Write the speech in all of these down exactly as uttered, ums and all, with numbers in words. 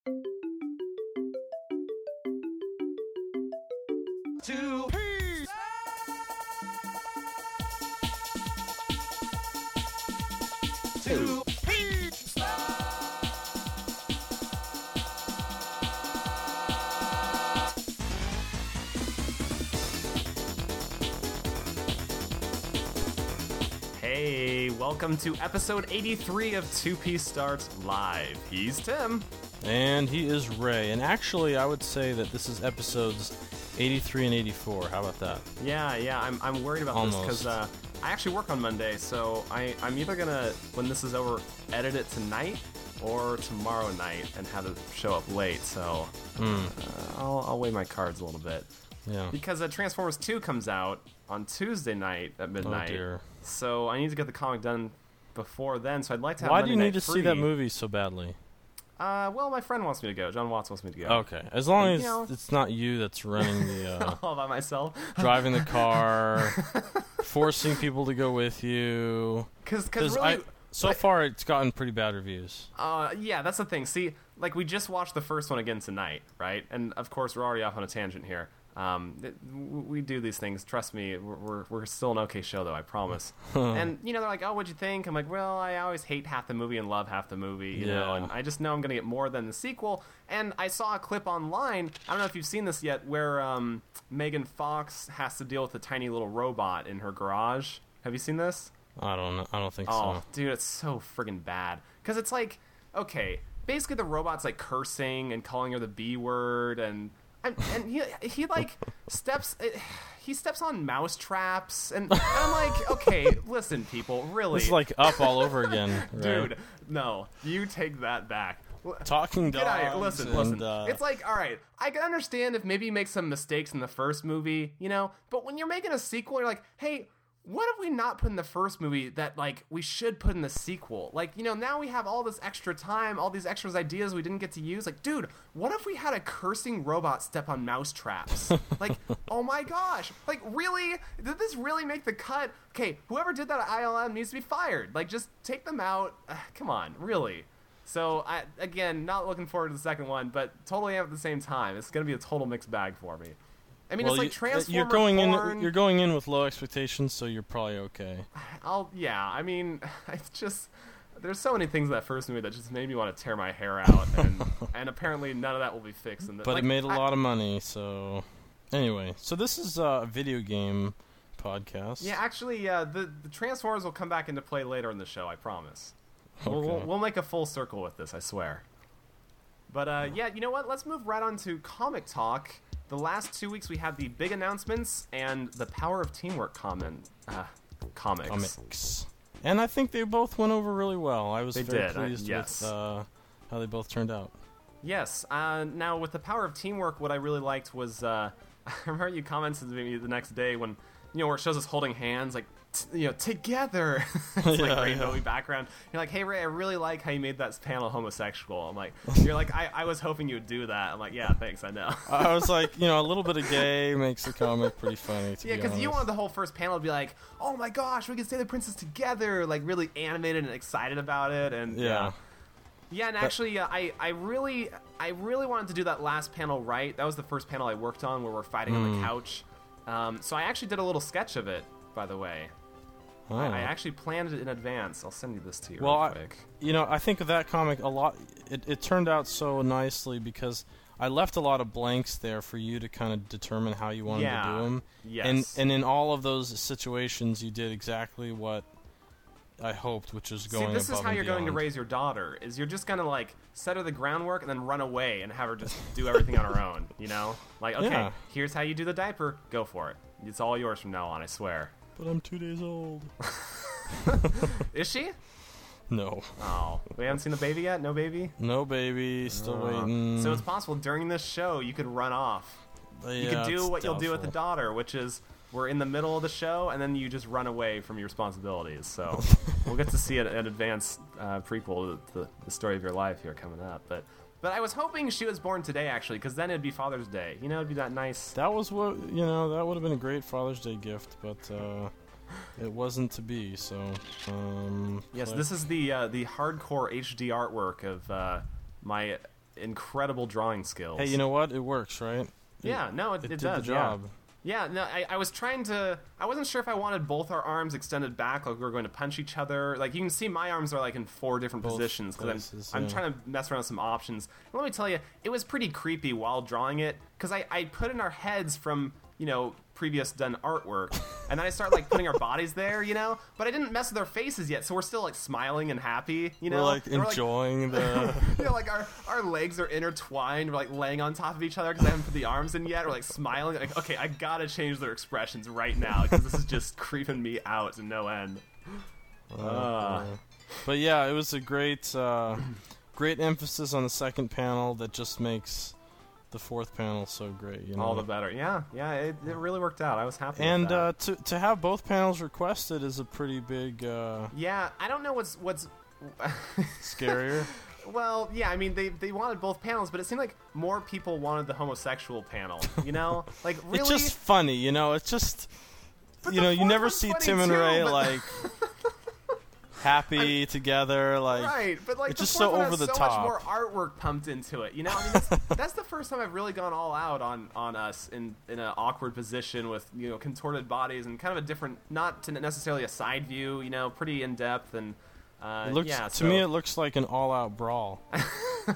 Two Peace. Two Peace. Hey, welcome to episode eighty-three of Two Piece Starts Live. He's Tim. And he is Ray. And actually, I would say that this is episodes eighty-three and eighty-four. How about that? Yeah, yeah, I'm, I'm worried about Almost. this because uh, I actually work on Monday, so I, I'm either going to, when this is over, edit it tonight or tomorrow night and have it show up late, so Mm. uh, I'll, I'll weigh my cards a little bit. Yeah. Because uh, Transformers two comes out on Tuesday night at midnight, Oh, dear. so I need to get the comic done before then, so I'd like to have Why Monday do you need night to free. see that movie so badly? Uh, well, my friend wants me to go. John Watts wants me to go. Okay. As long You as know. it's not you that's running the, uh, All by myself. driving the car, forcing people to go with you. Because Because really... I, so like- far, it's gotten pretty bad reviews. Uh, yeah, that's the thing. See, like, we just watched the first one again tonight, right? And, of course, we're already off on a tangent here. Um, it, w- we do these things. Trust me, we're, we're, we're still an okay show, though, I promise. And, you know, they're like, oh, what'd you think? I'm like, well, I always hate half the movie and love half the movie, you know? Yeah. And I just know I'm going to get more than the sequel. And I saw a clip online, I don't know if you've seen this yet, where um, Megan Fox has to deal with a tiny little robot in her garage. Have you seen this? I don't know. I don't think Oh, so. dude, it's so friggin' bad. Because it's like, okay, basically the robot's like cursing and calling her the B word, and and, and he he like steps he steps on mouse traps, and, and I'm like, okay, listen, people, really, It's like Up all over again, right? dude, no, you take that back. Talking dogs. Get out of here. Listen, and, listen. Uh, It's like, all right, I can understand if maybe you make some mistakes in the first movie, you know, but when you're making a sequel, you're like, hey, what have we not put in the first movie that, like, we should put in the sequel? Like, you know, now we have all this extra time, all these extras ideas we didn't get to use. Like, dude, what if we had a cursing robot step on mouse traps? Like, oh my gosh. Like, really? Did this really make the cut? Okay, whoever did that at I L M needs to be fired. Like, just take them out. Uh, come on, really? So, I, again, not looking forward to the second one, but totally am at the same time. It's going to be a total mixed bag for me. I mean, well, it's like you, Transformer you're going porn. in. You're going in with low expectations, so you're probably okay. I'll, yeah, I mean, it's just, there's so many things in that first movie that just made me want to tear my hair out, and, and apparently none of that will be fixed. In the, But like, it made a I- lot of money, so... Anyway, so this is a video game podcast. Yeah, actually, uh, the, the Transformers will come back into play later in the show, I promise. We'll, Okay. we'll, we'll make a full circle with this, I swear. But, uh, yeah, you know what? Let's move right on to comic talk. The last two weeks we had the big announcements and the Power of Teamwork comment, uh, comics. Comics. And I think they both went over really well. I was They very did, uh, pleased yes. with uh, how they both turned out. Yes. Uh, now, with the Power of Teamwork, what I really liked was, uh, I remember you commented to me the next day when, you know, where it shows us holding hands, like, t- you know, together. It's like Yeah, rainbowy yeah. background. You're like, hey, Ray, I really like how you made that panel homosexual. I'm like, you're like, I, I was hoping you would do that. I'm like, yeah, thanks, I know. I was like, you know, a little bit of gay makes the comic pretty funny, to Yeah, be because you honest. wanted the whole first panel to be like, oh my gosh, we can say the princess together, like really animated and excited about it, and Yeah. yeah, yeah and actually, uh, I I really I really wanted to do that last panel right. That was the first panel I worked on where we're fighting on Hmm. the couch. Um, so I actually did a little sketch of it, by the way. Oh. I, I actually planned it in advance. I'll send you this to you Well, real I- quick. You know, I think of that comic a lot. It, it turned out so nicely because I left a lot of blanks there for you to kind of determine how you wanted Yeah. to do them. Yes. And and in all of those situations, you did exactly what I hoped, which is going See, this is above how and you're going to beyond. raise your daughter. Is you're just gonna like set her the groundwork and then run away and have her just do everything on her own. You know, like okay, Yeah. here's how you do the diaper. Go for it. It's all yours from now on. I swear. But I'm two days old. Is she? No. Oh, we haven't seen the baby yet. No baby. No baby, still Uh, waiting. So it's possible during this show you could run off. You Yeah, could do it's what you'll do with the doubtful. daughter, which is we're in the middle of the show and then you just run away from your responsibilities. So we'll get to see an, an advanced uh, prequel to the, the story of your life here coming up. But but I was hoping she was born today actually, because then it'd be Father's Day. You know, it'd be that nice. That was what, you know, that would have been a great Father's Day gift, but uh, it wasn't to be, so... Um, Yes, click. this is the uh, the hardcore H D artwork of uh, my incredible drawing skills. Hey, you know what? It works, right? Yeah, it, no, it, it, it did does. the job. Yeah. Yeah, no, I, I was trying to... I wasn't sure if I wanted both our arms extended back, like we were going to punch each other. Like, you can see my arms are, like, in four different Both positions, because I'm, yeah. I'm trying to mess around with some options. And let me tell you, it was pretty creepy while drawing it, because I, I put in our heads from, you know, previous done artwork, and then I started, like, putting our bodies there, you know? But I didn't mess with our faces yet, so we're still, like, smiling and happy, you know? We're, like, and enjoying we're, like, the... you know, like, our, our legs are intertwined, we're, like, laying on top of each other because I haven't put the arms in yet, we're, like, smiling, like, okay, I gotta change their expressions right now, because this is just creeping me out to no end. Uh, Uh. But yeah, it was a great, uh, great emphasis on the second panel that just makes the fourth panel so great. You know? All the better. Yeah, yeah, it, it really worked out. I was happy And with that. uh, to to have both panels requested is a pretty big uh, yeah, I don't know what's what's scarier. Well, yeah, I mean they they wanted both panels, but it seemed like more people wanted the homosexual panel. You know, like really. It's just funny, you know. It's just But you the know you fourth never one's see funny Tim and too, Ray but- like happy together, like Right, but like it's the just fourth so one over has the so top. much more artwork pumped into it. You know, I mean, that's, that's the first time I've really gone all out on on us in in an awkward position with you know contorted bodies and kind of a different, not to necessarily a side view. You know, pretty in depth and. Uh, It looks yeah, to so. me it looks like an all-out brawl. And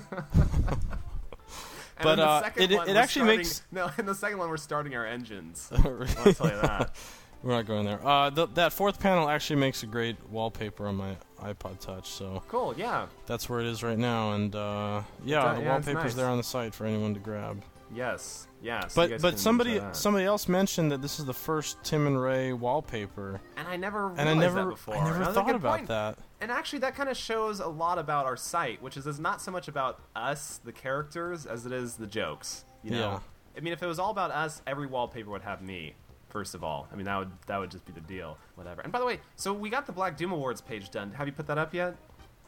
but, then the uh, second it- one, it we're actually starting- makes- no. In the second one, we're starting our engines. Really? I'll tell you that. We're not going there. Uh, th- that fourth panel actually makes a great wallpaper on my iPod Touch, so Cool. Yeah. that's where it is right now. And uh, yeah, It- the yeah, it's wallpaper's nice. there on the site for anyone to grab. Yes. Yeah. So you But guys but can somebody enjoy that. somebody else mentioned that this is the first Tim and Ray wallpaper, and I never realized and I never that before. I never And that's a thought good about point. that. And actually, that kind of shows a lot about our site, which is it's not so much about us, the characters, as it is the jokes. You know? Yeah. I mean, if it was all about us, every wallpaper would have me. First of all, I mean that would that would just be the deal. Whatever. And by the way, so we got the Black Doom Awards page done. Have you put that up yet?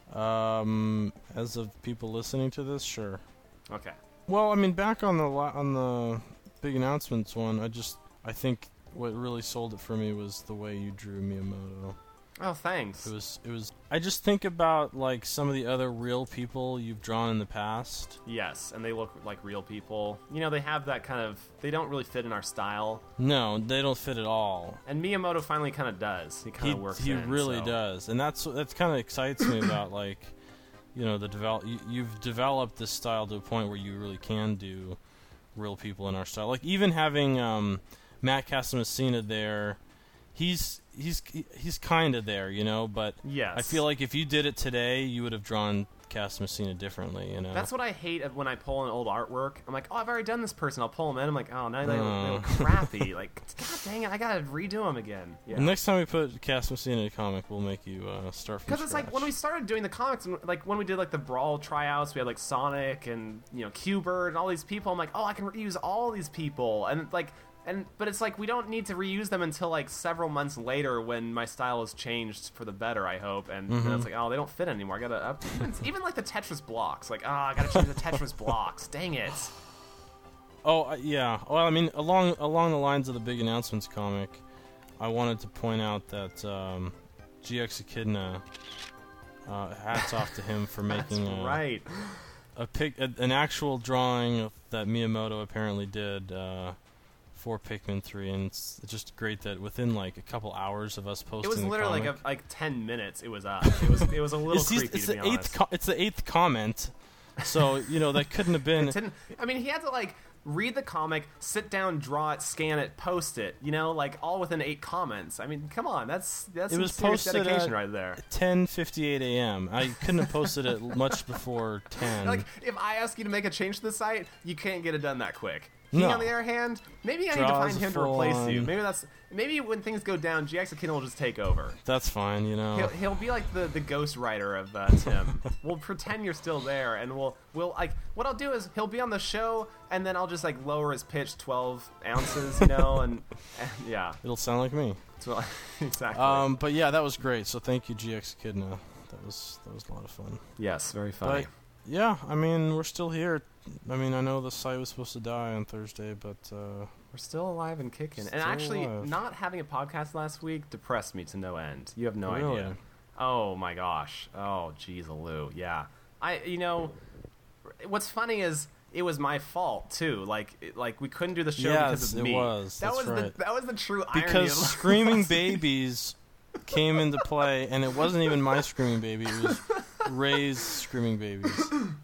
Um, as of people listening to this, sure. Okay. Well, I mean, back on the la- on the big announcements one, I just I think what really sold it for me was the way you drew Miyamoto. Oh, thanks. It was it was. I just think about like some of the other real people you've drawn in the past. Yes, and they look like real people. You know, they have that kind of. They don't really fit in our style. No, they don't fit at all. And Miyamoto finally kind of does. He kind He of works. he in, really so. does, and that's that's kind of excites me about like, you know, the develop. You, you've developed this style to a point where you really can do real people in our style. Like even having um, Matt Casamassina there, he's he's he's kind of there, you know. But Yes. I feel like if you did it today, you would have drawn Casamassina differently, you know. That's what I hate of when I pull an old artwork. I'm like, oh, I've already done this person. I'll pull them in. I'm like, oh, now they, look, they look Oh. crappy. Like, god dang it, I gotta redo them again. Yeah. The next time we put Casamassina in a comic, we'll make you uh, start from Because it's like when we started doing the comics, and like when we did like the Brawl tryouts, we had like Sonic and you know Q-Bird and all these people. I'm like, oh, I can reuse all these people, and like, and but it's like we don't need to reuse them until like several months later when my style has changed for the better, I hope. And then it's like, oh, they don't fit anymore. I gotta up. Even, even like the Tetris blocks, like, oh, I gotta change the Tetris blocks. Dang it. Oh uh, yeah. Well, I mean, along along the lines of the big announcements comic, I wanted to point out that um, G X Echidna. Uh, hats off to him for making That's a, right. a pic, a, an actual drawing of, that Miyamoto apparently did uh, for Pikmin three, and it's just great that within like a couple hours of us posting, It was the literally comic, like a, like ten minutes. It was up. It was it was a little it's, these- creepy it's to the be eighth. honest. Co- it's the eighth comment, so you know that couldn't have been. It didn't- I mean, he had to like read the comic, sit down, draw it, scan it, post it. You know, like all within eight comments. I mean, come on, that's that's It some was serious posted dedication at- right there. ten fifty-eight a.m. I couldn't have posted it much before ten. Like, if I ask you to make a change to the site, you can't get it done that quick. He, No. on the other hand, maybe I need to Draws find him to full replace on. you. Maybe that's maybe when things go down, G X Echidna will just take over. That's fine, you know. He'll, he'll be like the, the ghost writer of uh, Tim. We'll pretend you're still there, and we'll we'll like what I'll do is he'll be on the show, and then I'll just like lower his pitch twelve ounces, you know, and, and yeah, It'll sound like me. that's what, exactly. Um, but yeah, that was great. So thank you, G X Echidna. That was that was a lot of fun. yes, very funny. But yeah, I mean, we're still here. I mean, I know the site was supposed to die on Thursday, but uh, We're still alive and kicking. Still and actually, alive. not having a podcast last week depressed me to no end. You have no Really? idea. Oh my gosh. Oh, geez, Lou. Yeah. I, you know, what's funny is it was my fault too. Like, it, like we couldn't do the show yes, because of me. it was. That That's was right. the that was the true because irony. Of Screaming Babies came into play, and it wasn't even my Screaming Baby. It was Ray's Screaming Babies.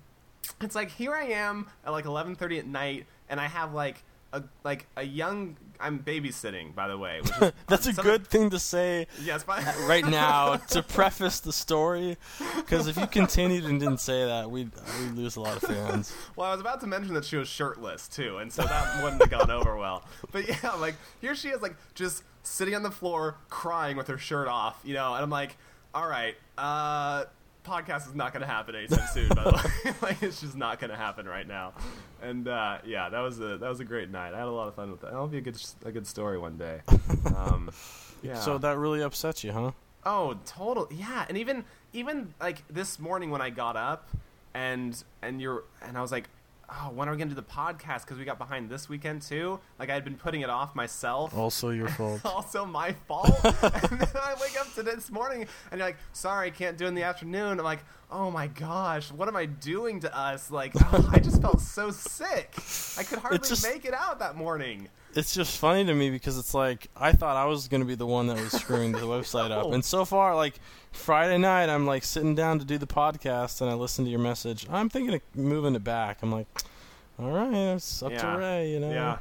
It's like here I am at like eleven thirty at night, and I have like a like a young. I'm babysitting, by the way. Which is, That's a good thing to say Yes, but right now to preface the story, because if you continued and didn't say that, we'd, we'd lose a lot of fans. Well, I was about to mention that she was shirtless too, and so that wouldn't have gone over well. But yeah, like here she is, like just sitting on the floor crying with her shirt off, you know, and I'm like, all right, uh. podcast is not going to happen anytime soon, by the way. Like, it's just not going to happen right now. And uh, yeah, that was a that was a great night. I had a lot of fun with that. That'll be a good a good story one day. Um, yeah. So that really upsets you, huh? Oh, total. Yeah, and even even like this morning when I got up, and and you're and I was like, oh, when are we gonna do the podcast? Because we got behind this weekend too. Like I had been putting it off myself. Also your fault. Also my fault. And then I wake up to this morning, and you're like, sorry, can't do it in the afternoon. I'm like, oh my gosh, what am I doing to us? Like, oh, I just felt so sick. I could hardly just, make it out that morning. It's just funny to me because it's like I thought I was going to be the one that was screwing the website No. up. And so far, like Friday night, I'm like sitting down to do the podcast and I listen to your message. I'm thinking of moving it back. I'm like, all right, it's up Yeah. to Ray, you know. Yeah.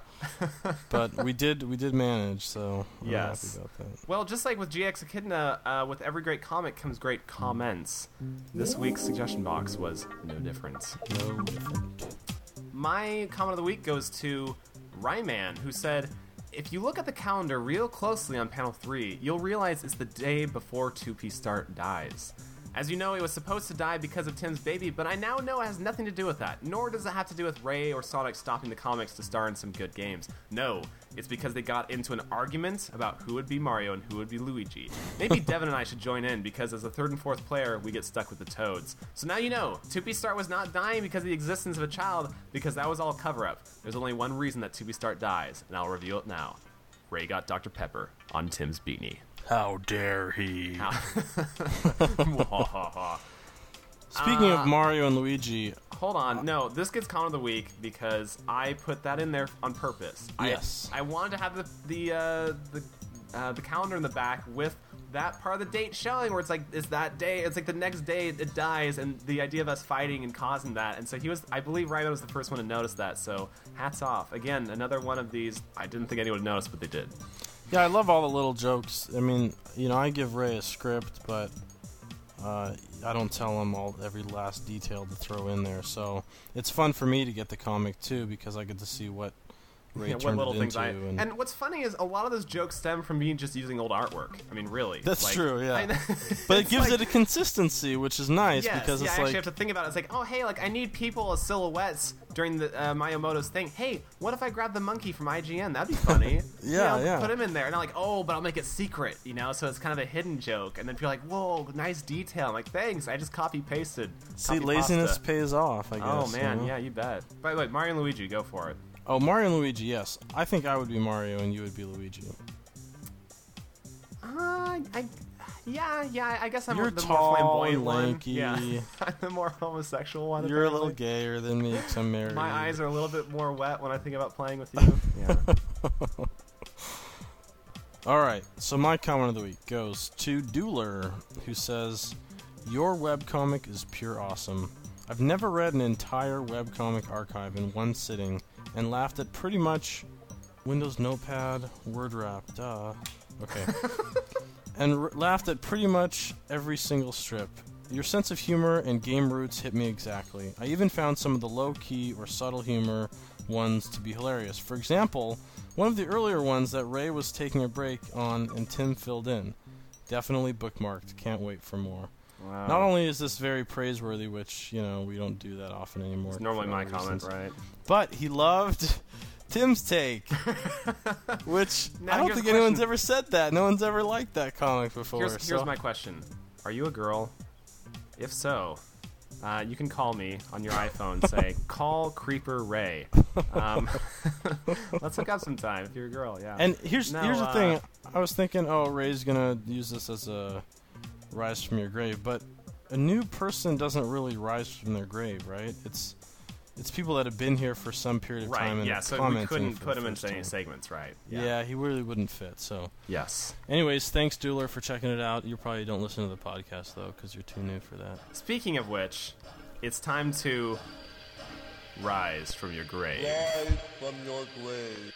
But we did we did manage, so I'm Yes. happy about that. Well, just like with G X Echidna, uh, with every great comic comes great comments. This week's suggestion box was no difference. No different. My comment of the week goes to Ryman, who said, if you look at the calendar real closely on panel three, you'll realize it's the day before two P Start dies. As you know, it was supposed to die because of Tim's baby, but I now know it has nothing to do with that, nor does it have to do with Ray or Sonic stopping the comics to star in some good games. No, it's because they got into an argument about who would be Mario and who would be Luigi. Maybe Devin and I should join in, because as the third and fourth player, we get stuck with the Toads. So now you know, two P Start was not dying because of the existence of a child, because that was all a cover-up. There's only one reason that two P Start dies, and I'll reveal it now. Ray got Doctor Pepper on Tim's beanie. How dare he? How- Speaking Uh, of Mario and Luigi, Hold on. No, this gets comment of the week because I put that in there on purpose. Yes. I, I wanted to have the the uh, the uh, the calendar in the back with that part of the date showing where it's like, it's that day, it's like the next day it dies, and the idea of us fighting and causing that. And so he was, I believe Ryman was the first one to notice that, so hats off. Again, another one of these, I didn't think anyone would notice, but they did. yeah, I love all the little jokes. I mean, you know, I give Ray a script, but uh, I don't tell him all every last detail to throw in there. So it's fun for me to get the comic too, because I get to see what Ray Yeah, what turned little it things into. I and, and what's funny is a lot of those jokes stem from me just using old artwork. I mean, really, That's like, true, yeah. I, but it it's gives like, it a consistency, which is nice, yes, because yeah, it's I actually like have to think about it. It's like, oh, hey, like I need people as silhouettes during the uh, Miyamoto's thing. Hey, what if I grab the monkey from I G N? That'd be funny. Yeah, You know, yeah. Put him in there, and I'm like, oh, but I'll make it secret, you know. So it's kind of a hidden joke, and then people are like, whoa, nice detail. I'm like, thanks. I just copy pasted. see, copy laziness pasta. pays off. I guess. Oh man, you know? yeah, you bet. By the way, Mario and Luigi, go for it. Oh, Mario and Luigi, yes. I think I would be Mario and you would be Luigi. Uh, I, yeah, yeah. I guess I'm You're the tall more flamboyant and one. lanky. Yeah, I'm the more homosexual one. You're a apparently. little gayer than me, 'cause I'm married. My eyes are a little bit more wet when I think about playing with you. Yeah. Alright, so my comment of the week goes to Dueler, who says, your webcomic is pure awesome. I've never read an entire webcomic archive in one sitting and laughed at pretty much Windows Notepad, Word Wrap, duh. Okay. and r- laughed at pretty much every single strip. Your sense of humor and game roots hit me exactly. I even found some of the low-key or subtle humor ones to be hilarious. For example, one of the earlier ones that Ray was taking a break on and Tim filled in. Definitely bookmarked. Can't wait for more. Wow. Not only is this very praiseworthy, which, you know, we don't do that often anymore. It's normally for my other comment, reasons, right? but he loved Tim's take, which Now I don't here's think the anyone's question. ever said that. No one's ever liked that comic before. Here's, so. here's my question. Are you a girl? If so, uh, you can call me on your iPhone. Say, call Creeper Ray. Um, let's hook up sometime if you're a girl, yeah. And here's No, here's the uh, thing. I was thinking, oh, Ray's gonna use this as a rise from your grave, but a new person doesn't really rise from their grave, right? It's it's people that have been here for some period of right, time and yeah, so we commenting couldn't for put the him first into any time. segments, right? Yeah. he really wouldn't fit. So, yes. anyways, thanks, Dueler, for checking it out. You probably don't listen to the podcast, though, because you're too new for that. Speaking of which, it's time to rise from your grave. Rise from your grave.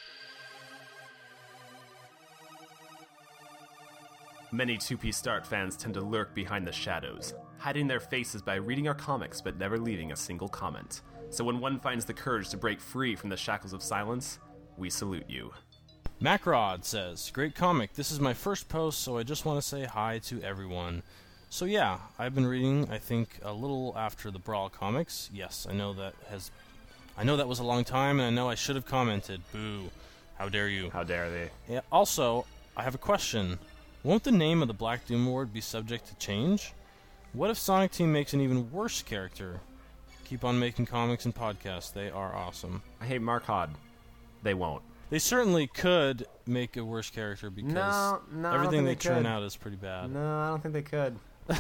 Many two-piece Start fans tend to lurk behind the shadows, hiding their faces by reading our comics but never leaving a single comment. So when one finds the courage to break free from the shackles of silence, we salute you. Macrod says, great comic. This is my first post, so I just want to say hi to everyone. So yeah, I've been reading, I think, a little after the Brawl comics. Yes, I know that has... I know that was a long time, and I know I should have commented. Boo. How dare you. How dare they? Yeah, also, I have a question. Won't the name of the Black Doom Award be subject to change? What if Sonic Team makes an even worse character? Keep on making comics and podcasts. They are awesome. I hate Mark Hod. They won't. They certainly could make a worse character because No, no, I don't everything they, think they churn could. out is pretty bad. No, I don't think they could.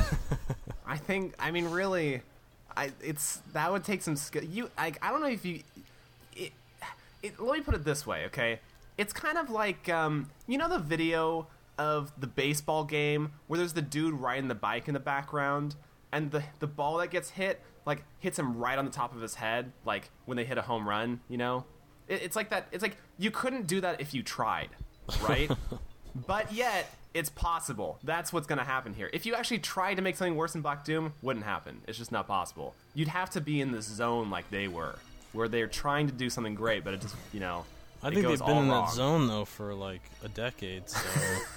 I think, I mean, really, I it's that would take some skill. You, I, I don't know if you. It, it, let me put it this way, okay? It's kind of like, um, you know, the video of the baseball game where there's the dude riding the bike in the background, and the the ball that gets hit, like, hits him right on the top of his head, like when they hit a home run. You know, it, it's like that. It's like you couldn't do that if you tried, right? But yet, it's possible. That's what's going to happen here. If you actually tried to make something worse than Black Doom, wouldn't happen. It's just not possible. You'd have to be in this zone like they were, where they're trying to do something great, but it just, you know, I it think goes they've been all in wrong. that zone, though, for like a decade, so...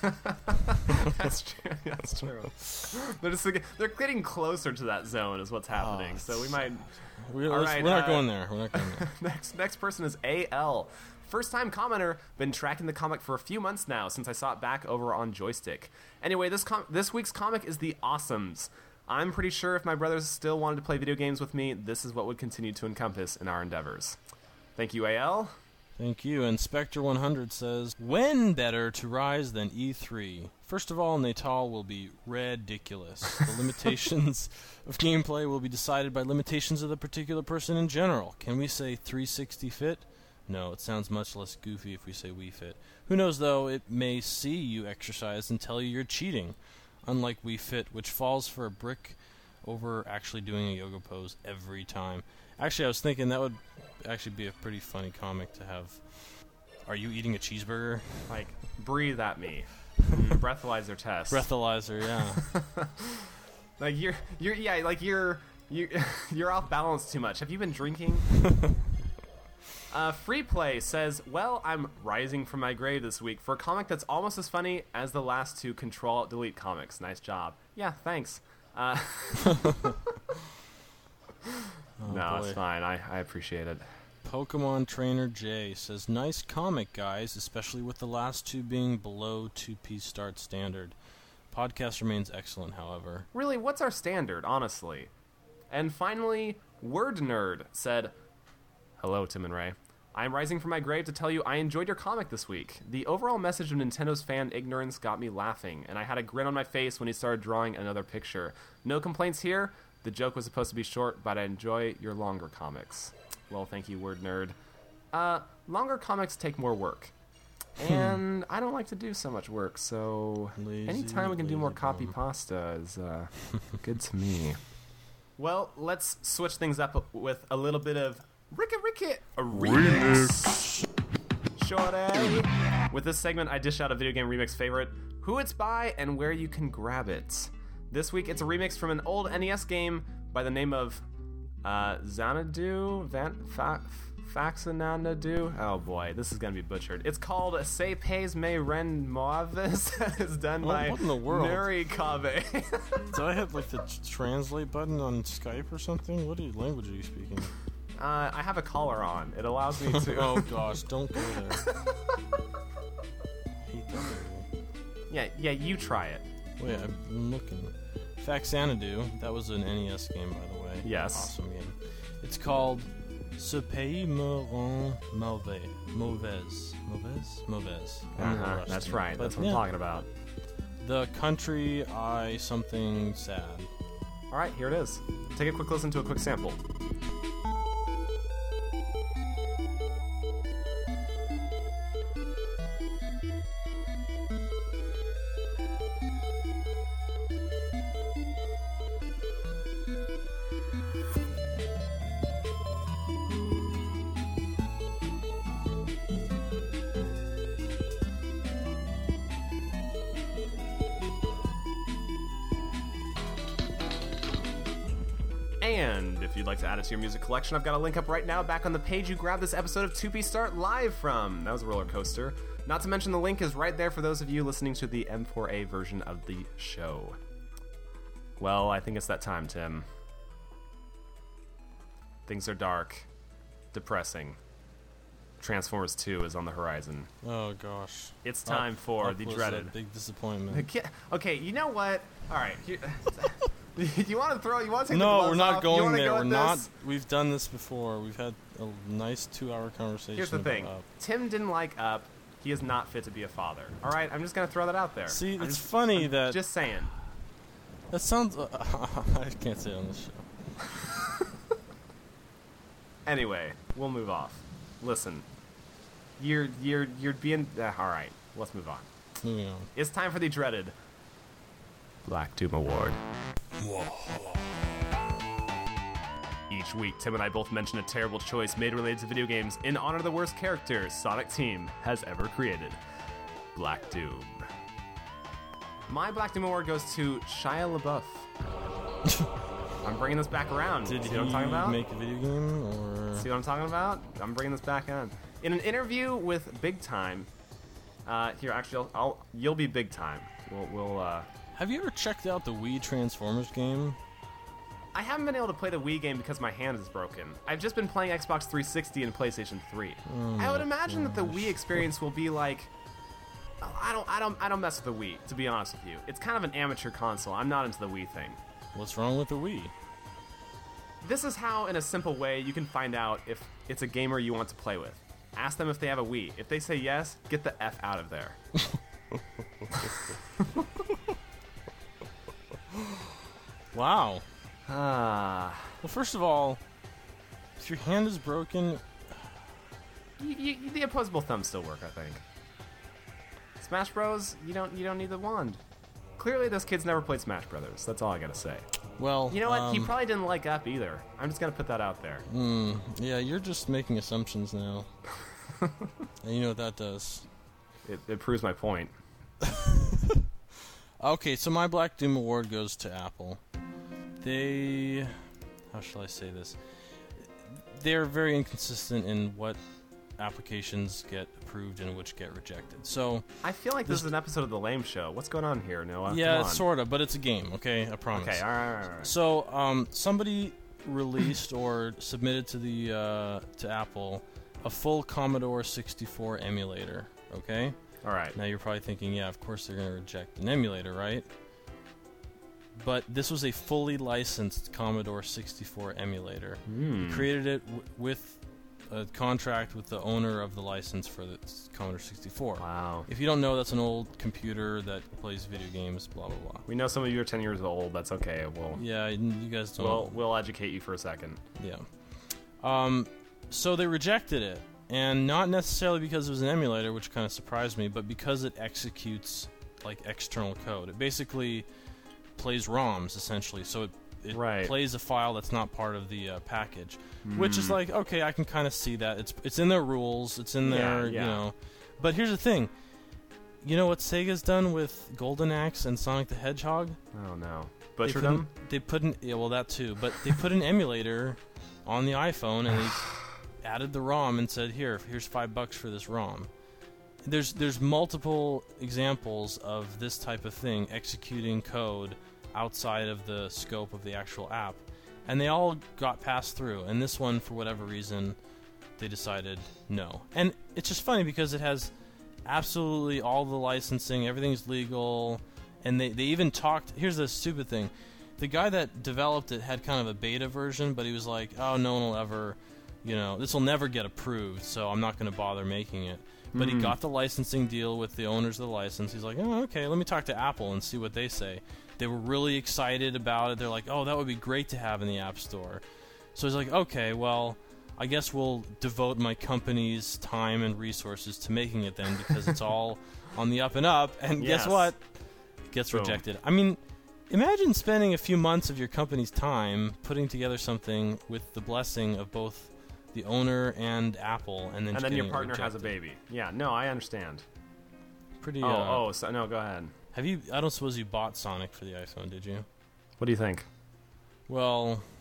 That's true. That's true. They're, just, like, they're getting closer to that zone is what's happening. Oh, so we might... we, All let's- right, we're not uh, going there. We're not going there. next next person is A L. First time commenter, been tracking the comic for a few months now since I saw it back over on Joystick. Anyway, this com- this week's comic is The Awesomes. I'm pretty sure if my brothers still wanted to play video games with me, this is what would continue to encompass in our endeavors. Thank you, A L. Thank you. And Spectre one hundred says, when better to rise than E three? First of all, Natal will be ridiculous. The limitations of gameplay will be decided by limitations of the particular person in general. Can we say three sixty fit? No, it sounds much less goofy if we say Wii Fit. Who knows, though, it may see you exercise and tell you you're cheating. Unlike Wii Fit, which falls for a brick over actually doing a yoga pose every time. Actually, I was thinking that would actually be a pretty funny comic to have. Are you eating a cheeseburger? Like, breathe at me. Mm, breathalyzer test. Breathalyzer, yeah. Like, you're, you're, yeah, like, you're, you're, you're off balance too much. Have you been drinking? Uh, Free Play says, well, I'm rising from my grave this week for a comic that's almost as funny as the last two Control-Delete comics. Nice job. Yeah, thanks. Uh, Oh, no, boy. it's fine. I, I appreciate it. Pokemon Trainer J says, nice comic, guys, especially with the last two being below two-piece start standard. Podcast remains excellent, however. Really, what's our standard, honestly? And finally, Word Nerd said, hello, Tim and Ray. I'm rising from my grave to tell you I enjoyed your comic this week. The overall message of Nintendo's fan ignorance got me laughing, and I had a grin on my face when he started drawing another picture. No complaints here. The joke was supposed to be short, but I enjoy your longer comics. Well, thank you, Word Nerd. Uh, longer comics take more work. And I don't like to do so much work, so Lazy, anytime we can do more lazy copy bum. pasta is uh, good to me. Well, let's switch things up with a little bit of Ricky Ricky a remix. Shorty. With this segment, I dish out a video game remix favorite, who it's by, and where you can grab it. This week, it's a remix from an old N E S game by the name of uh, Xanadu? Van, fa, Faxanadu? Oh boy, this is gonna be butchered. It's called Se Pays Me Ren Moavis. It's done What- by what in the world? Mary Cave. Did I hit like the t- translate button on Skype or something? What are you, language are you speaking? Uh, I have a collar on. It allows me to. Oh gosh, don't go there. Hate that movie. Yeah, yeah. You try it. Wait, I'm looking. Faxanadu, that was an N E S game, by the way. Yes. Awesome game. It's called Ce Pays Me Rend Mauvais. Mauvaise. Mauvaise? Mauvaise. I'm a little Uh-huh, rusty. that's right. But That's what yeah, I'm talking about. The country I something sad. All right, here it is. Take a quick listen to a quick sample. And if you'd like to add it to your music collection, I've got a link up right now back on the page you grabbed this episode of two P Start live from. That was a roller coaster. Not to mention the link is right there for those of you listening to the M four A version of the show. Well, I think it's that time, Tim. Things are dark, depressing. Transformers two is on the horizon. Oh gosh. It's time Up- for Up the was a dreaded. big disappointment. Okay, okay, you know what? All right. Here, you want to throw? You want to take the No, gloves we're not off? You going wanna there. go We're with not. this? We've done this before. We've had a nice two-hour conversation. Here's the about thing. Up. Tim didn't like Up. He is not fit to be a father. All right, I'm just gonna throw that out there. See, I'm it's just- funny I'm that Just saying. that sounds. Uh, I can't say it on this show. Anyway, we'll move off. Listen, you're you're you're being uh, all right. Let's move on. Moving on. It's time for the dreaded Black Doom Award. Each week, Tim and I both mention a terrible choice made related to video games in honor of the worst character Sonic Team has ever created. Black Doom. My Black Doom Award goes to Shia LaBeouf. I'm bringing this back around. Did See he what I'm talking about? make a video game or? See what I'm talking about? I'm bringing this back on. In an interview with Big Time, uh, here actually, I'll, I'll you'll be Big Time. We'll, we'll uh, Have you ever checked out the Wii Transformers game? I haven't been able to play the Wii game because my hand is broken. I've just been playing Xbox three sixty and PlayStation three. I would imagine that the Wii experience will be like. oh, I don't, I don't, I don't mess with the Wii. To be honest with you, it's kind of an amateur console. I'm not into the Wii thing. What's wrong with the Wii? This is how, in a simple way, you can find out if it's a gamer you want to play with. Ask them if they have a Wii. If they say yes, get the F out of there. Wow. Ah. Well, first of all, if your hand is broken, You, you, the opposable thumbs still work, I think. Smash Bros. You don't you don't need the wand. Clearly, this kid's never played Smash Brothers. That's all I gotta say. well, You know what? um, he probably didn't like Up either. I'm just gonna put that out there. mm, yeah, you're just making assumptions now, and you know what that does. It, it proves my point. Okay, so my Black Doom Award goes to Apple. They, how shall I say this? They're very inconsistent in what applications get approved and which get rejected. So I feel like this, This- is an episode of The Lame Show. What's going on here, Noah? yeah, Come on. sort of, but it's a game. Okay, I promise. Okay, all right, all right, all right. So, um, somebody released or submitted to the uh, to Apple a full Commodore sixty-four emulator. Okay. All right. Now you're probably thinking, yeah, of course they're going to reject an emulator, right? But this was a fully licensed Commodore sixty-four emulator. Hmm. Created it w- with a contract with the owner of the license for the Commodore sixty-four. Wow. If you don't know, that's an old computer that plays video games, blah, blah, blah. We know some of you are ten years old. That's okay. We'll Yeah, you guys don't. we'll, we'll educate you for a second. Yeah. Um, so they rejected it, and not necessarily because it was an emulator, which kind of surprised me, but because it executes like external code. It basically plays ROMs essentially, so it, it Right. plays a file that's not part of the uh, package, which is like, okay, I can kind of see that. It's it's in their rules, it's in Yeah, their yeah. you know. But here's the thing. You know what Sega's done with Golden Axe and Sonic the Hedgehog? Oh no. They Butchered put an- them? They put an yeah, well that too, but they put an emulator on the iPhone and they added the ROM and said, "Here, here's five bucks for this ROM." There's there's multiple examples of this type of thing executing code outside of the scope of the actual app, and they all got passed through. And this one, for whatever reason, they decided no. And it's just funny because it has absolutely all the licensing, everything's legal, and they, they even talked. Here's the stupid thing. The guy that developed it had kind of a beta version, but he was like, oh, no one will ever, you know, this will never get approved, so I'm not going to bother making it. But he got the licensing deal with the owners of the license. He's like, oh, okay, let me talk to Apple and see what they say. They were really excited about it. They're like, oh, that would be great to have in the App Store. So he's like, okay, well, I guess we'll devote my company's time and resources to making it then, because it's all on the up and up. And Yes. guess what? It gets Boom. rejected. I mean, imagine spending a few months of your company's time putting together something with the blessing of both the owner and Apple, and then And just then your getting it partner has a rejected. baby. Yeah, no, I understand. Pretty. Oh, uh, oh, so, no, go ahead. Have you? I don't suppose you bought Sonic for the iPhone, did you? What do you think? Well,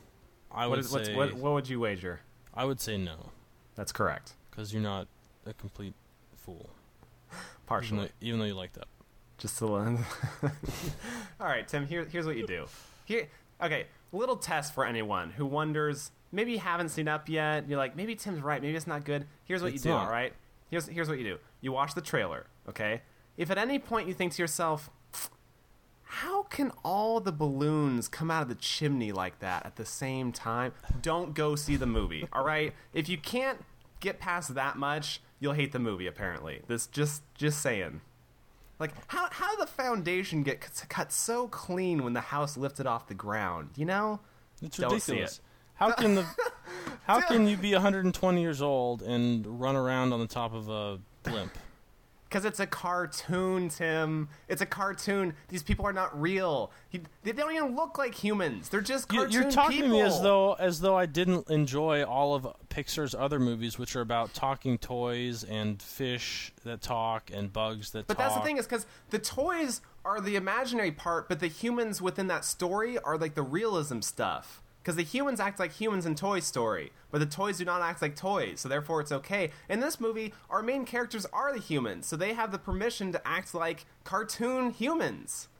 I What would is, what's, say what, what would you wager? I would say no, That's correct. because you're not a complete fool. Even Partially. though, even though you like that. Just a little. All right, Tim. Here, here's what you do. Here, okay. Little test for anyone who wonders. Maybe you haven't seen Up yet. You're like, maybe Tim's right. Maybe it's not good. Here's what It's you do. not. All right. Here's here's what you do. You watch the trailer. Okay. If at any point you think to yourself, how can all the balloons come out of the chimney like that at the same time? Don't go see the movie. All right. If you can't get past that much, you'll hate the movie. Apparently, this just just saying. Like, how how did the foundation get c- cut so clean when the house lifted off the ground? You know? It's Don't see ridiculous. it. How can the how can you be one hundred twenty years old and run around on the top of a blimp? Because it's a cartoon, Tim. It's a cartoon. These people are not real. He, they don't even look like humans. They're just You, cartoon you're talking people. to me as though as though I didn't enjoy all of Pixar's other movies, which are about talking toys and fish that talk and bugs that But talk. that's the thing is because the toys are the imaginary part, but the humans within that story are like the realism stuff. Because the humans act like humans in Toy Story, but the toys do not act like toys, so therefore it's okay. In this movie, our main characters are the humans, so they have the permission to act like cartoon humans.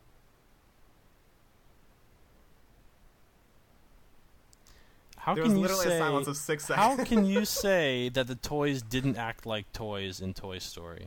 How There can was you literally say, a silence of six How seconds. can you say that the toys didn't act like toys in Toy Story?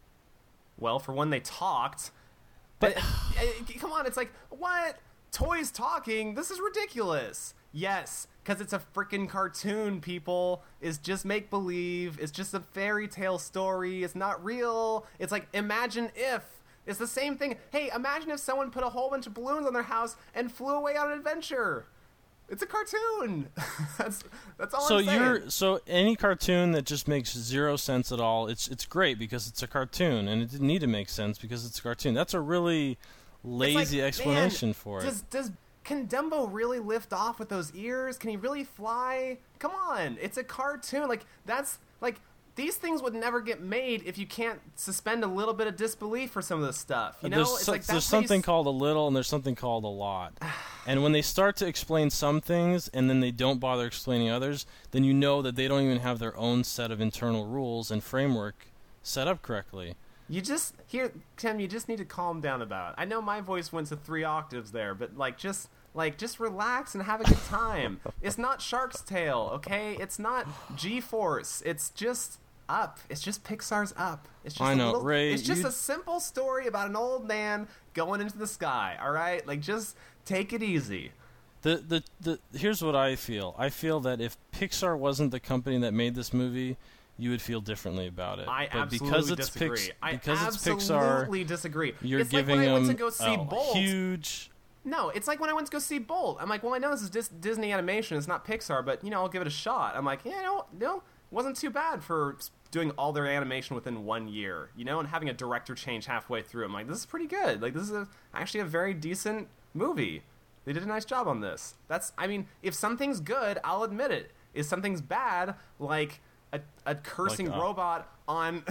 Well, for one, they talked. But- Uh, uh, come on, it's like, what? Toys talking? This is ridiculous. Yes, because it's a freaking cartoon, people. It's just make-believe. It's just a fairy tale story. It's not real. It's like, imagine if. It's the same thing. Hey, imagine if someone put a whole bunch of balloons on their house and flew away on an adventure. It's a cartoon. that's that's all So I'm saying. you're so any cartoon that just makes zero sense at all, it's it's great because it's a cartoon and it didn't need to make sense because it's a cartoon. That's a really It's lazy like, explanation man, for it. Does does can Dumbo really lift off with those ears? Can he really fly? Come on, it's a cartoon. Like that's like these things would never get made if you can't suspend a little bit of disbelief for some of this stuff. You know, there's it's so- like that's there's how you something s- called a little and there's something called a lot. And when they start to explain some things and then they don't bother explaining others, then you know that they don't even have their own set of internal rules and framework set up correctly. You just here, Tim. You just need to calm down about it. I know my voice went to three octaves there, but like just. Like, just relax and have a good time. It's not Shark's Tale, okay? It's not G-Force. It's just Up. It's just Pixar's Up. It's just I a know, little, Ray, It's just you- a simple story about an old man going into the sky, all right? Like, just take it easy. The, the the here's what I feel. I feel that if Pixar wasn't the company that made this movie, you would feel differently about it. I but absolutely because it's disagree. Pix- I because it's absolutely Pixar, disagree. you're it's giving like when I went them to go see a Bolt. huge. No, it's like when I went to go see Bolt. I'm like, well, I know this is Dis- Disney animation. It's not Pixar, but, you know, I'll give it a shot. I'm like, yeah, no, no, wasn't too bad for s- doing all their animation within one year, you know, and having a director change halfway through. I'm like, this is pretty good. Like, this is a, actually a very decent movie. They did a nice job on this. That's, I mean, if something's good, I'll admit it. If something's bad, like a, a cursing Like, uh, robot on,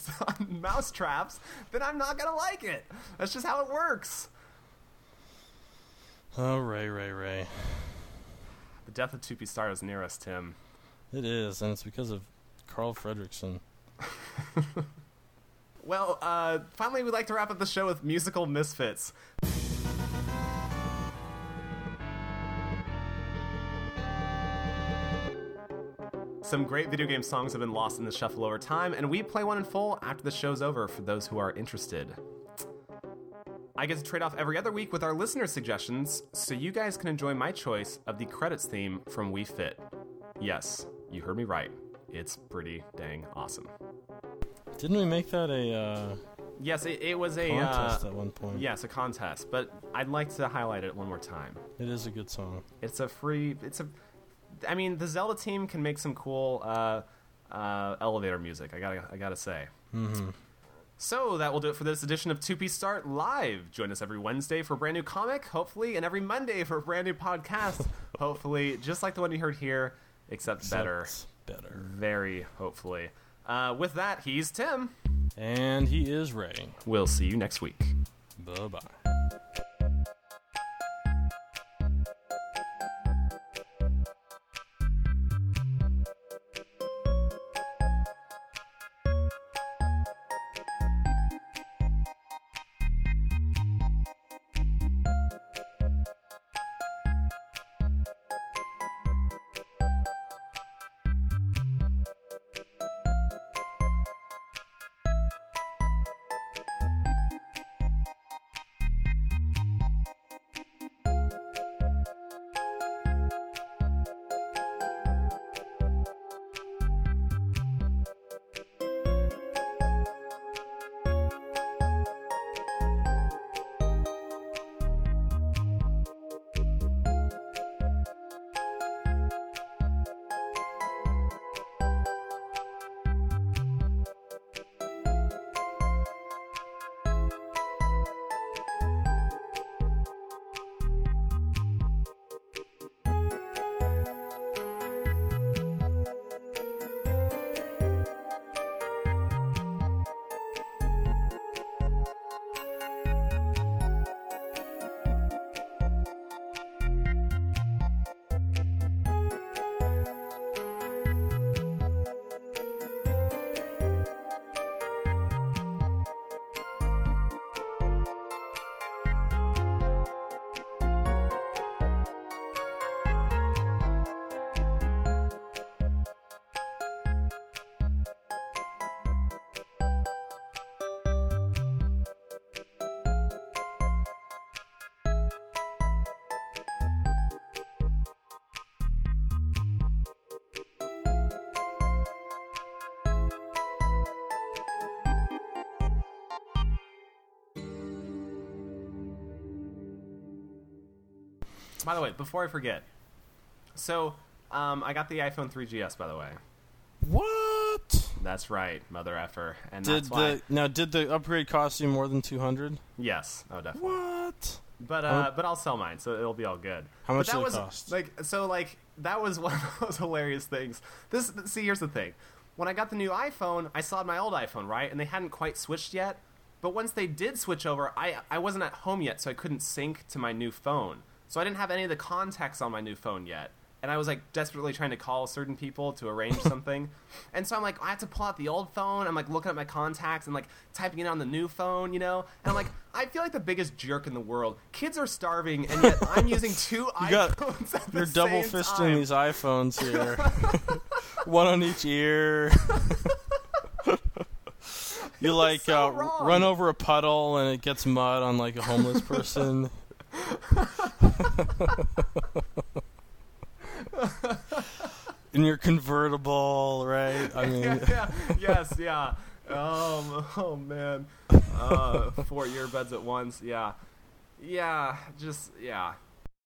on mouse traps, then I'm not going to like it. That's just how it works. Oh, Ray, Ray, Ray. The death of Tupi Star is near us, Tim. It is, and it's because of Carl Fredrickson. Well, uh, finally, we'd like to wrap up the show with musical misfits. Some great video game songs have been lost in the shuffle over time, and we play one in full after the show's over for those who are interested. I get to trade off every other week with our listener suggestions, so you guys can enjoy my choice of the credits theme from We Fit. Yes, you heard me right. It's pretty dang awesome. Didn't we make that a uh, Yes, it, it was a contest uh, at one point? yes, a contest, but I'd like to highlight it one more time. It is a good song. It's a free. It's a. I mean, the Zelda team can make some cool uh, uh, elevator music. I gotta, I gotta say. Mm-hmm. So that will do it for this edition of Two Piece Start Live. Join us every Wednesday for a brand new comic, hopefully, and every Monday for a brand new podcast, hopefully, just like the one you heard here, except better. Except better. Very hopefully. Uh, with that, he's Tim. And he is Ray. We'll see you next week. Bye-bye. By the way, before I forget, so um, I got the iPhone three G S. By the way, What? that's right, mother effer, and Did that's why. the now did the upgrade cost you more than two hundred? Yes, oh definitely. What? But uh, but I'll sell mine, so it'll be all good. How much but that did it was, cost? Like so, like that was one of those hilarious things. This see, here's the thing: when I got the new iPhone, I still had my old iPhone, right? And they hadn't quite switched yet. But once they did switch over, I I wasn't at home yet, so I couldn't sync to my new phone. So I didn't have any of the contacts on my new phone yet. And I was like desperately trying to call certain people to arrange something. And so I'm like, I have to pull out the old phone. I'm like looking at my contacts and like typing it on the new phone, you know? And I'm like, I feel like the biggest jerk in the world. Kids are starving, and yet I'm using two You got- iPhones at the You're same double fisting time. these iPhones here. One on each ear. You like so uh, wrong. run over a puddle and it gets mud on like a homeless person. In your convertible, right? I mean, yeah, yeah, yes, yeah. Um, oh man, uh, four earbuds at once. Yeah, yeah, just yeah.